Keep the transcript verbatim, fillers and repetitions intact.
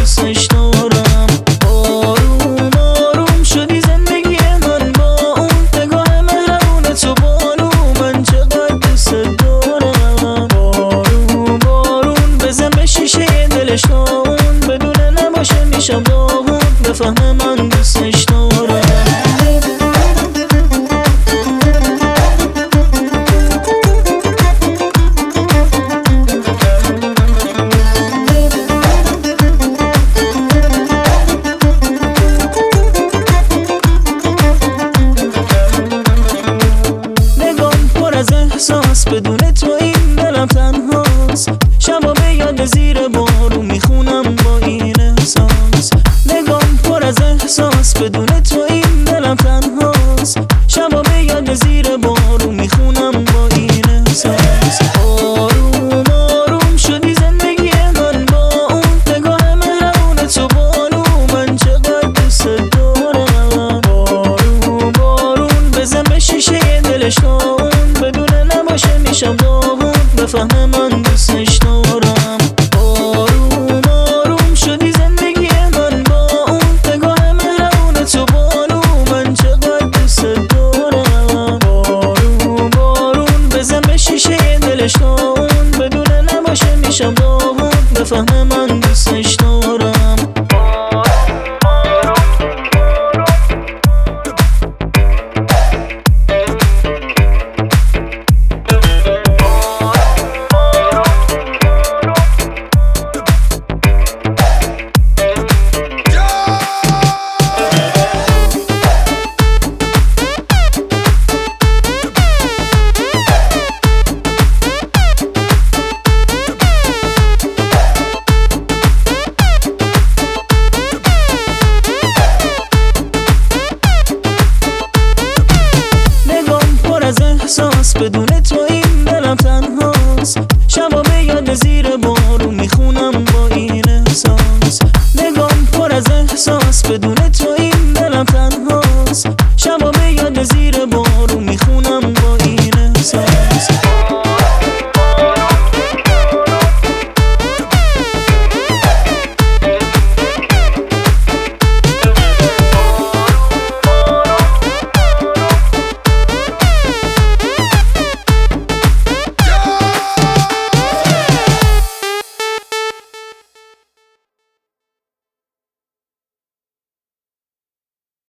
دوستش دارم. آروم آروم شدی زندگی من با اون نگاه مهربون تو بانو، من چقدر دوست دارم. بارون بارون بزن به شیشه دلش تا اون بدون نباشه میشم داغون، بفهمه من دوستش دارم. احساس بدون تو این دلم تنهاست، شبا به یاد زیر بارون میخونم با این احساس. نگام پر از احساس بدون تو این دلم تنهاست، شبا به یاد زیر بارون میخونم با این احساس. آروم آروم شدی زندگی من با اون نگاه مهربون تو بانو، من چقدر دوست دارم. بارون بارون بزن به شیشه دلش تا اون بدون نباشه میشم داغون، بفهمه من دوستش دارم. آروم آروم شدی زندگی من با اون نگاه مهربون تو بانو، من چقدر دوست دارم. بارون بارون بزن به شیشه دلش تا اون بدون نباشه میشم داغون، بفهمه من دوستش دارم. احساس بدون تو این دلم تنهاست، شبا به یاد زیر بارون میخونم با این احساس. نگام پر از احساس بدون